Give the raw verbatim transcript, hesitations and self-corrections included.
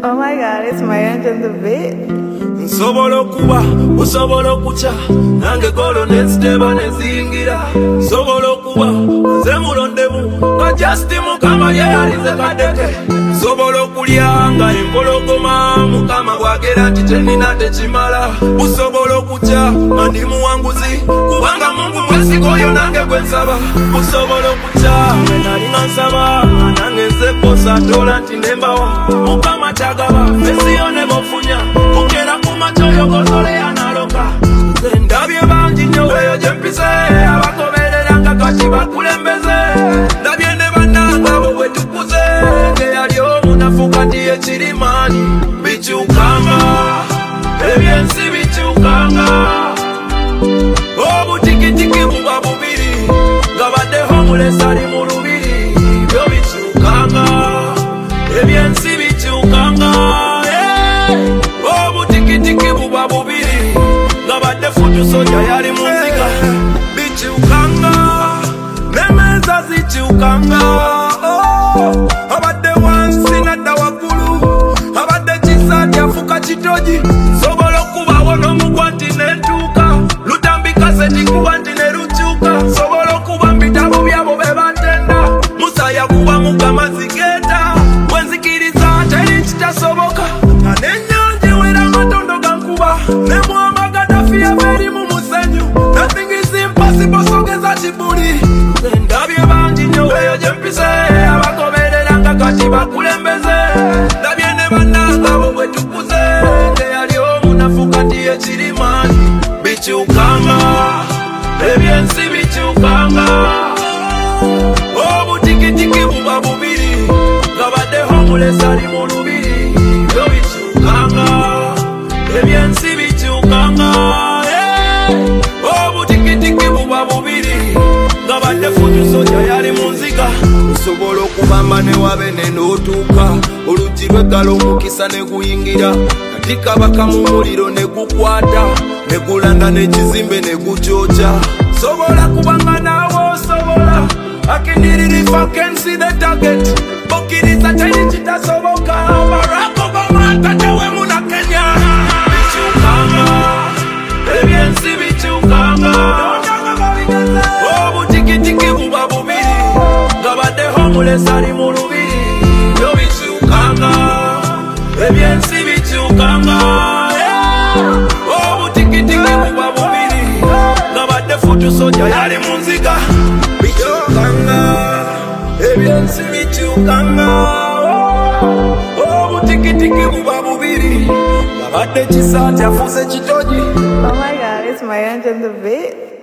Oh my god, it's Marriage on the beat. Nsobolo kuba, usobolo kucha nange golo neziteba nezingira. Nsobolo kuba, nze mulondemu nga Justin Mukama ye alize kadeke. Nsobolo kulya nga empologoma Mukama bwagera nti tenina tekimala. Usobolo kucha nga ndi muwanguzi kubanga Mungu mwesiga oyo nange gwe nsaba. Usobolo kucha nga nalina nsaba nange nze kosa tola nti nembawa. Mukama kyagaba fesi yone bofunya mukera kumacho yogozole yanaloka. Nze ndabye bangi nnyo eyo gye mpise abagobereranga kati bakulembeze. Ndabye ne bannanga bo bwe tukuze teyali omu nafuka nti ekirimaanyi. Bikyukanga ebyensi bikyukanga obutikitiki buba bubiri nga baddeho mulesa ali mu lubiri. Byo bikyukanga ebyensi bikyukanga obutikitiki buba bubiri nga badde futu soja yali muzika. Bikyukanga nemeza zikyukanga abadde wansi nadda waggulu abadde kisaati afuka kitogi. Sobola okubawo n'omugwa nti nentuuka lutambika setikuba nti ne lukyuka. Sobola okuba mbitabo byabo be batenda Musa yakuba Mukama zigenda wenzikiriza teri kitasoboka. Nga n'ennyanja ewera amatondo gankuba ne Muammar Gaddafi yabeeri mu musenyu. Nothing is impossible sogeza kibuli. Nze ndabye bangi nnyo eyo gye mpise abagobereranga kati bakulembeze. Ndabye ne bannanga bo bwe tukuze teyali omu nafuka nti ekirimaanyi. Bikyukanga ebyensi bikyukanga obutikitiki buba bubiri nga baddeho mulesa ali mu lubiri. Byo bikyukanga ebyensi bikyukanga obutikitiki buba bubiri nga badde futu soja yali mu nziga. Nsobola okubamba ne wabe ne n'otuuka oluggi lw'eggala omukisa ne guyingira. Kati kabaka mu muliro ne gukwata ne gulanda n'ekizimbe ne gukyokya. Sobola kubanga naawe osobola I can hit it if I can see the target. Bokiriza teri kitasoboka. Barack Obama tatewe muna Kenya. Bikyukanga ebyensi bikyukanga obutikitiki buba bubiri nga baddeho mulesa ali mu lubiri. Byo bikyukanga ebyensi bikyukanga obutikitiki buba bubiri nga badde futu soja yali mu nziga. Bikyukanga ebyensi bikyukanga obutikitiki buba bubiri nga badde kisaati afuuse kitogi. Oh my god, it's Marriage on the beat.